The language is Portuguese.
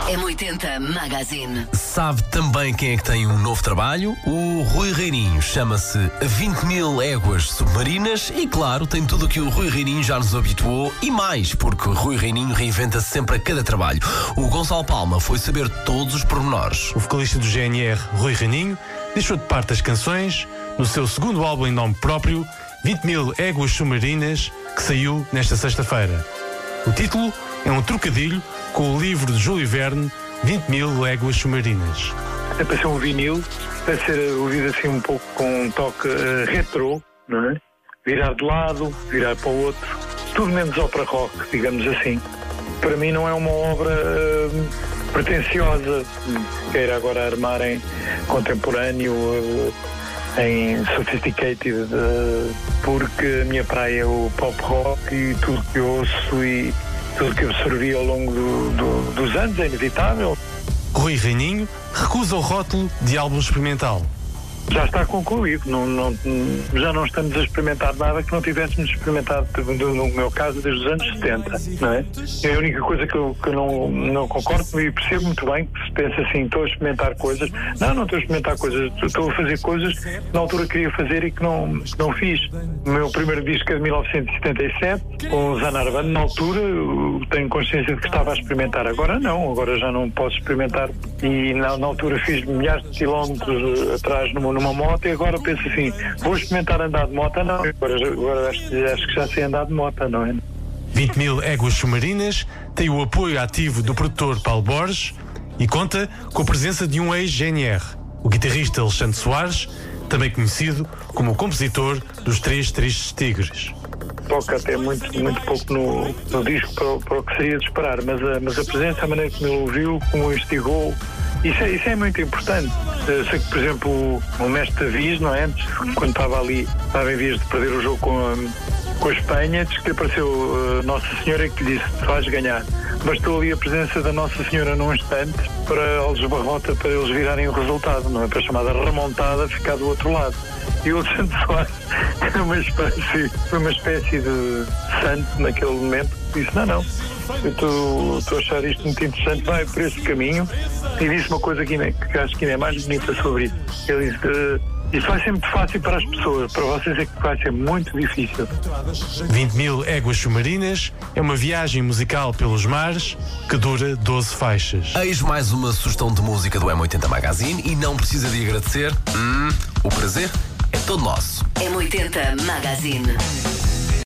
M80 Magazine. Sabe também quem é que tem um novo trabalho? O Rui Reininho. Chama-se 20.000 Éguas Submarinas e, claro, tem tudo o que o Rui Reininho já nos habituou e mais, porque o Rui Reininho reinventa-se sempre a cada trabalho. O Gonçalo Palma foi saber todos os pormenores. O vocalista do GNR, Rui Reininho, deixou de parte as canções no seu segundo álbum em nome próprio, 20.000 Éguas Submarinas, que saiu nesta sexta-feira. O título é um trocadilho com o livro de Júlio Verne, 20.000 Éguas Submarinas. É para ser um vinil, para ser ouvido assim um pouco com um toque retrô, não é? Virar de lado, virar para o outro, tudo menos ópera rock, digamos assim. Para mim não é uma obra pretenciosa, queira agora armar em contemporâneo, em sophisticated, porque a minha praia é o pop rock e tudo que eu ouço e tudo que absorvi ao longo dos anos é inevitável. Rui Reininho recusa o rótulo de álbum experimental. Já está concluído, já não estamos a experimentar nada que não tivéssemos experimentado, no meu caso, desde os anos 70, não é? É a única coisa que eu não concordo e percebo muito bem que se pensa assim, estou a experimentar coisas. Não estou a experimentar coisas, estou a fazer coisas que na altura queria fazer e que não fiz. O meu primeiro disco é de 1977, com o Zanarban, na altura tenho consciência de que estava a experimentar. Agora não, agora já não posso experimentar e na altura fiz milhares de quilómetros atrás numa moto e agora penso assim, vou experimentar andar de moto, não, agora acho que já sei andar de moto, não é? 20.000 Éguas Submarinas tem o apoio ativo do produtor Paulo Borges e conta com a presença de um ex-GNR, o guitarrista Alexandre Soares, também conhecido como o compositor dos Três Tristes Tigres. Toca até muito pouco no disco para o que seria de esperar, mas a presença, a maneira como ele ouviu, como o instigou, isso é muito importante. Eu sei que, por exemplo, o mestre Davies, não é? Antes, quando estava em vias de perder o jogo com a Espanha, diz que apareceu Nossa Senhora e que lhe disse, vais ganhar. Bastou ali a presença da Nossa Senhora num instante para eles barrota, para eles virarem o resultado, não é? Para a chamada remontada ficar do outro lado. E o Alexandre Soares foi uma espécie de santo naquele momento. Disse, não, eu estou a achar isto muito interessante, vai por esse caminho. E disse uma coisa que acho que ainda é mais bonita sobre isso. Ele disse, isso vai ser muito fácil para as pessoas, para vocês é que vai ser muito difícil. 20.000 Éguas Submarinas é uma viagem musical pelos mares que dura 12 faixas. Eis mais uma sugestão de música do M80 Magazine e não precisa de agradecer. O prazer é todo nosso. M80 Magazine.